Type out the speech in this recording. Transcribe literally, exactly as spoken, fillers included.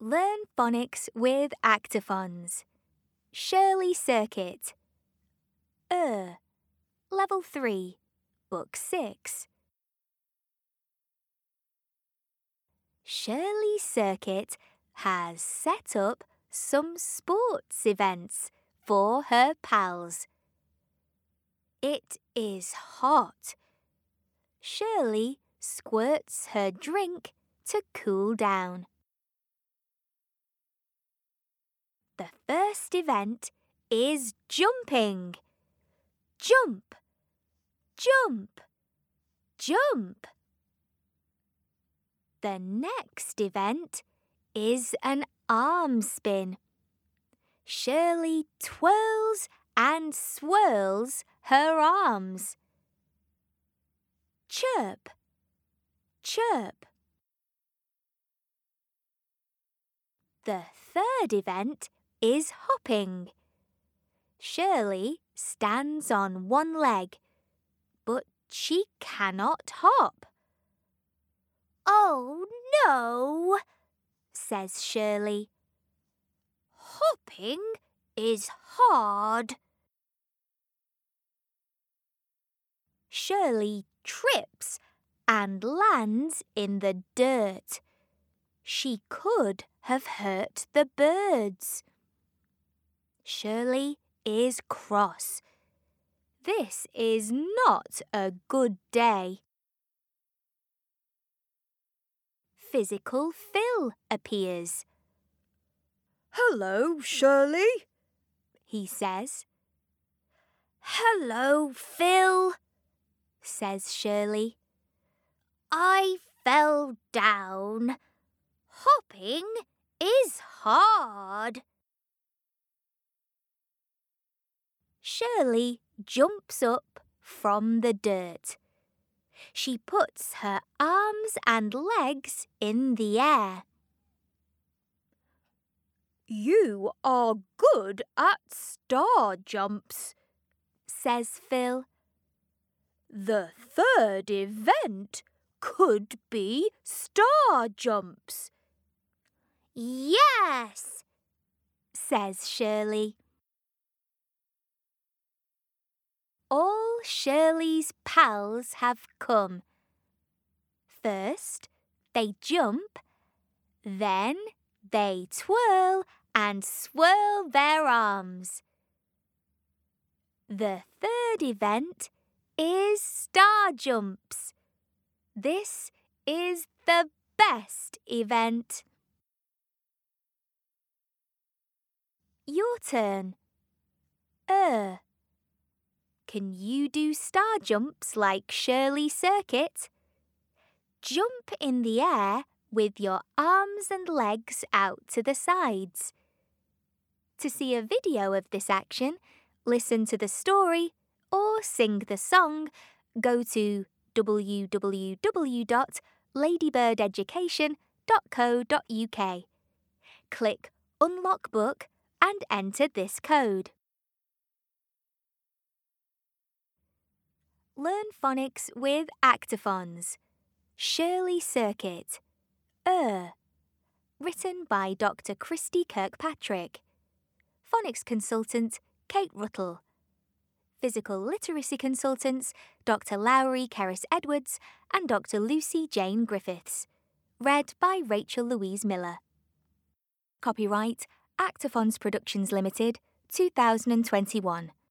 Learn phonics with Actiphons. Shirley Circuit. Er. Level three. Book six. Shirley Circuit has set up some sports events for her pals. It is hot. Shirley squirts her drink to cool down. The first event is jumping. Jump, jump, jump. The next event is an arm spin. Shirley twirls and swirls her arms. Chirp, chirp. The third event is hopping. Shirley stands on one leg, but she cannot hop. "Oh, no," says Shirley. "Hopping is hard." Shirley trips and lands in the dirt. She could have hurt the birds. Shirley is cross. This is not a good day. Physical Phil appears. "Hello, Shirley," he says. "Hello, Phil," says Shirley. "I fell down. Hopping is hard." Shirley jumps up from the dirt. She puts her arms and legs in the air. "You are good at star jumps," says Phil. "The third event could be star jumps." "Yes," says Shirley. All Shirley's pals have come. First, they jump, then they twirl and swirl their arms. The third event is star jumps. This is the best event. Your turn. Er. Can you do star jumps like Shirley Circuit? Jump in the air with your arms and legs out to the sides. To see a video of this action, listen to the story, or sing the song, go to w w w dot ladybird education dot co dot u k. Click Unlock Book and enter this code. Learn phonics with Actiphons. Shirley Circuit. Er. Written by Doctor Christy Kirkpatrick. Phonics consultant Kate Ruttle. Physical literacy consultants Doctor Lowry Kerris-Edwards and Doctor Lucy Jane Griffiths. Read by Rachel Louise Miller. Copyright Actiphons Productions Limited, two thousand twenty-one.